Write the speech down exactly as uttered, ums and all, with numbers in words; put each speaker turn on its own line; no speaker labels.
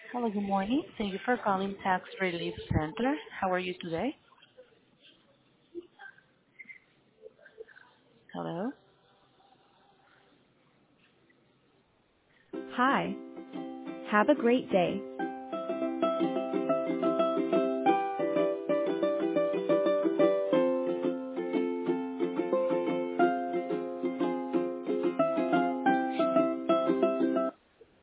Hello, good morning. Thank you for calling Tax Relief Center. How are you today? Hello?
Hi. Have a great day.